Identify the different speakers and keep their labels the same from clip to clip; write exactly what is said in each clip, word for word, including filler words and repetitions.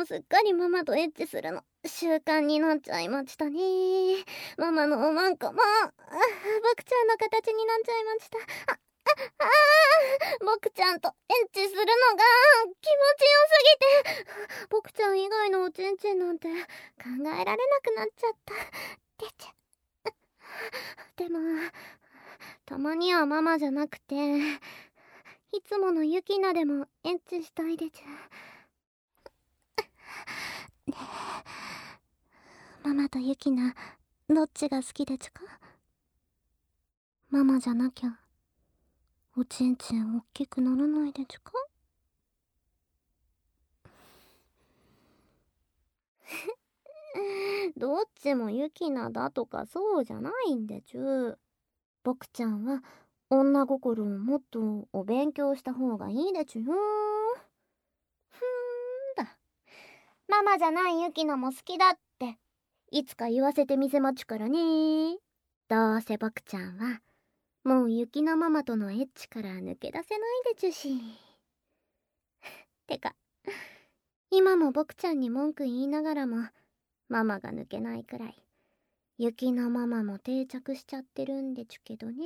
Speaker 1: もすっかりママとエッチするの習慣になっちゃいましたね。ママのおまんこもあ僕ちゃんの形になっちゃいました。あああ僕ちゃんとエッチするのが気持ちよすぎて僕ちゃん以外のおちんちんなんて考えられなくなっちゃった。てちゃでもたまにはママじゃなくていつものユキナでもエッチしたいでちゅ。ねえ、ママとユキナどっちが好きでちゅか？ママじゃなきゃおちんちんおっきくならないでちゅか？どっちもユキナだとかそうじゃないんでちゅ。僕ちゃんは女心をもっとお勉強した方がいいでちゅよ。ふーんだ。ママじゃないユキナも好きだっていつか言わせてみせまちゅからね。どうせ僕ちゃんはもうユキナママとのエッチから抜け出せないでちゅし。てか今も僕ちゃんに文句言いながらもママが抜けないくらいユキナママも定着しちゃってるんでちゅけどね。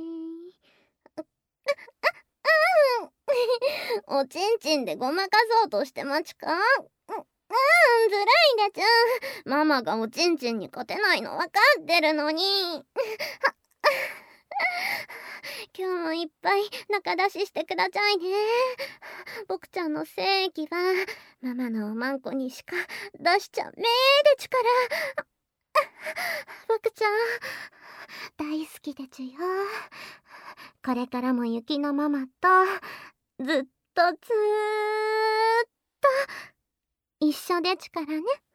Speaker 1: おちんちんでごまかそうとしてまちか？うん、うん、ずるいでちゅ。ママがおちんちんに勝てないの分かってるのに。今日もいっぱい中出ししてくださいね。僕ちゃんの正義はママのおまんこにしか出しちゃめーでちゅから。僕ちゃん大好きでちゅよ。これからもユキのママとずっとずーっと一緒でちゅからね。